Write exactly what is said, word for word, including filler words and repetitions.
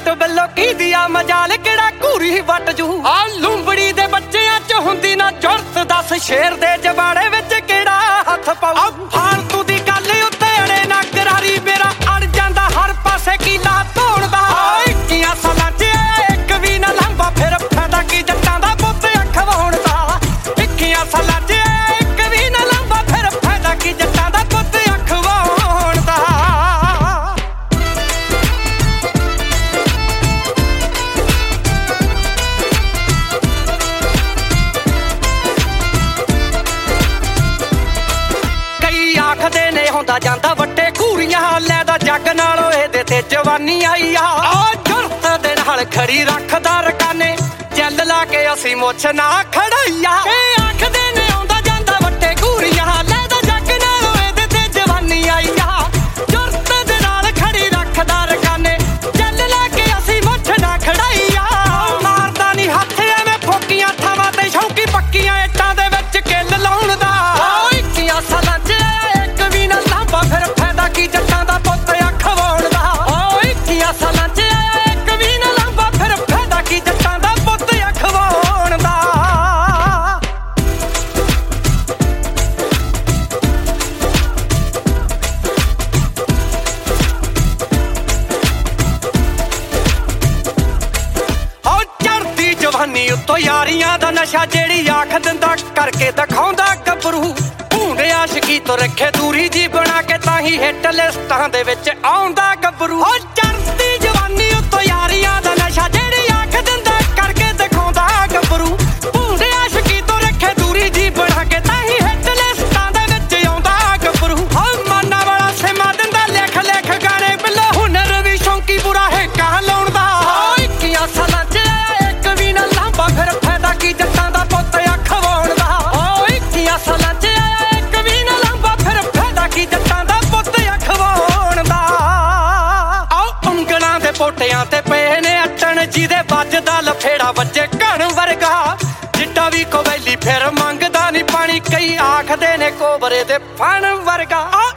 ਜੱਟ ਵੱਲੋਂ ਕੀਦੀ ਆ ਮਜਾਲ ਕਿਹੜਾ ਘੂਰੀ ਵੱਟ ਜੂ ਆ ਲੂੰਬੜੀ ਦੇ ਬੱਚਿਆਂ ਚ ਹੁੰਦੀ ਨਾ ਜੁਰਤ ਦੱਸ ਸ਼ੇਰ ਦੇ ਜਵਾੜੇ ਵਿੱਚ ਕਿਹੜਾ ਹੱਥ ਪਾਉ ਫਾਲਤੂ ਦੀ ਗੱਲ ਉੱਤੇ ਅੜੇ ਨਾ ਕਰਾਰੀ ਮੇਰਾ ਅੜ ਜਾਂਦਾ ਹਰ ਪਾਸੇ ਕੀਲਾ ਧੋਣਦਾ ਇੱਕੀਆਂ ਸਾਲਾਂ ਚ ਇੱਕ ਵੀ ਨਾ ਲੰਬਾ ਫਿਰ ਫਾਇਦਾ ਕੀ ਜੱਟਾਂ ਦਾ ਪੁੱਤ ਅੱਖ ਵਾਉਣ ਦਾ ਇੱਕੀਆਂ ਸਾਲਾਂ ਚ ਇੱਕ ਵੀ ਨਾ ਲੰਬਾ ਫਿਰ ਫਾਇਦਾ ਕੀ ਜੱਟਾਂ ਦਾ ਪੁੱਤ ਅੱਖ ਵਾਉਣ ਦਾ ਕਈ ਆਖਦੇ ਨੇ ਹੁੰਦਾ ਜਾਂਦਾ ਵੱਟੇ ਘੂਰੀਆਂ ਲੈ ਦਾ ਜੱਗ ਨਾਲੋਂ ਇਹਦੇ ਤੇ ਜਵਾਨੀ ਆਈ ਆ ਆ ਜੁਰਤ ਦੇ ਨਾਲ ਖੜੀ ਰੱਖਦਾ ਰਕਾਨੇ ਚੱਲ ਲਾ ਕੇ ਅਸੀਂ ਮੁੱਛ ਨਾ ਖੜਾਈਆ ਇਹ ਆਖਦੇ ਨੇ ਆਉਂਦਾ ਜਾਂਦਾ ਵੱਟੇ ਘੂਰੀਆਂ ਲੈ ਦਾ ਜੱਗ ਨਾਲੋਂ ਇਹਦੇ ਤੇ ਜਵਾਨੀ ਆਈ ਆ ਜੁਰਤ ਦੇ ਨਾਲ ਖੜੀ ਰੱਖਦਾ ਰਕਾਨੇ ਚੱਲ ਲਾ ਕੇ ਅਸੀਂ ਮੁੱਛ ਨਾ ਖੜਾਈਆ ਮਾਰਦਾ ਨਹੀਂ ਹੱਥ ਐਵੇਂ ਫੋਕੀਆਂ ਥਾਵਾਂ ਤੇ ਸ਼ੌਂਕੀ ਪੱਕੀਆਂ ਇੱਟਾਂ ਦੇ ਵਿੱਚ ਕਿੱਲ ਲਾਉਣ ਦਾ ਇੱਕੀਆਂ ਸਾਲਾਂ ਚ ਇੱਕ ਵੀ ਨਾ ਲਾਂਬਾ ਫਿਰ ਫਾਇਦਾ ਕੀ ਜੱਟਾਂ ਦਾ ਪੁੱਤ ਅੱਖ ਵਾਉਣ ਦਾ ਓ ਇੱਕੀਆਂ ਸਾਲਾਂ ਚ ਇੱਕ ਵੀ ਨਾ ਲਾਂਬਾ ਫਿਰ ਫਾਇਦਾ ਕੀ ਜੱਟਾਂ ਦਾ ਪੁੱਤ ਅੱਖ ਵਾਉਣ ਦਾ ਓ ਚੜ੍ਹਦੀ ਜਵਾਨੀ ਉੱਤੋਂ ਯਾਰੀਆਂ ਦਾ ਨਸ਼ਾ ਜਿਹੜੀ ਆਖ ਦਿੰਦਾ ਕਰਕੇ ਦਿਖਾਉਂਦਾ ਗੱਭਰੂ ਭੂੰਡੇ ਆਸ਼ਕੀ ਤੋਂ ਰੱਖੇ ਦੂਰੀ ਜੀ ਬਣਾ ਕੇ ਤਾਂ ਹੀ ਹਿੱਟ ਲਿਸਟਾਂ ਦੇ ਵਿੱਚ ਆਉਂਦਾ ਗੱਭਰੂ ਓ ਚੜ੍ਹਦੀ ਜਵਾਨੀ ਉੱਤੋਂ ਯਾਰੀਆਂ ਦਾ ਨਸ਼ਾ ਜਿਹੜੀ ਆਖ ਦਿੰਦਾ ਕਰਕੇ ਦਿਖਾਉਂਦਾ ਗੱਭਰੂ ਭੂੰਡੇ ਆਸ਼ਕੀ ਤੋਂ ਰੱਖੇ ਦੂਰੀ ਜੀ ਬਣਾ ਕੇ ਤਾਂ ਹੀ ਹਿੱਟ ਲਿਸਟਾਂ ਦੇ ਵਿੱਚ ਆਉਂਦਾ ਗੱਭਰੂ ਓ ਮਾਨਾ ਵਾਲਾ ਸਿਮਾ ਦਿੰਦਾ ਲਿਖ ਲਿਖ ਗਾਣੇ ਬਿੱਲੋ ਹੁਨਰ ਵੀ ਸ਼ੌਂਕੀ ਬੁਰਾ ਹੈ ਕਹਾਂ ਲਾਉਣ ਦਾ ਓ ਇੱਕੀਆਂ ਸਾਲਾਂ ਚ ਇੱਕ ਵੀ ਨਾ ਲਾਂਬਾ ਫਿਰ ਫਾਇਦਾ ਕੀ ਜੱਟਾਂ ਦਾ ਪੁੱਤ ਅੱਖ ਵਾਉਣ ਦਾ ਓ ਇੱਕੀਆਂ ਸਾਲਾਂ ਚ ਇੱਕ ਵੀ ਨਾ ਲਾਂਬਾ ਫਿਰ ਫਾਇਦਾ ਕੀ ਜੱਟਾਂ ਦਾ ਪੁੱਤ ਅੱਖ ਵਾਉਣ ਦਾ ਆਓ ਉਂਗਲਾਂ ਦੇ ਪੋਟਿਆਂ ਤੇ ਪਏ ਨੇ ਅੱਟਣ ਜਿਹਦੇ ਵੱਜਦਾ ਲਫੇੜਾ ਵੱਜੇ ਘਣ ਵਰਗਾ ਜਿੱਡਾ ਵੀ ਕੋਵੈਲੀ ਫਿਰ ਮੰਗਦਾ ਨਹੀਂ ਪਾਣੀ ਕਈ ਆਖਦੇ ਨੇ ਕੋਬਰੇ ਦੇ ਫਣ ਵਰਗਾ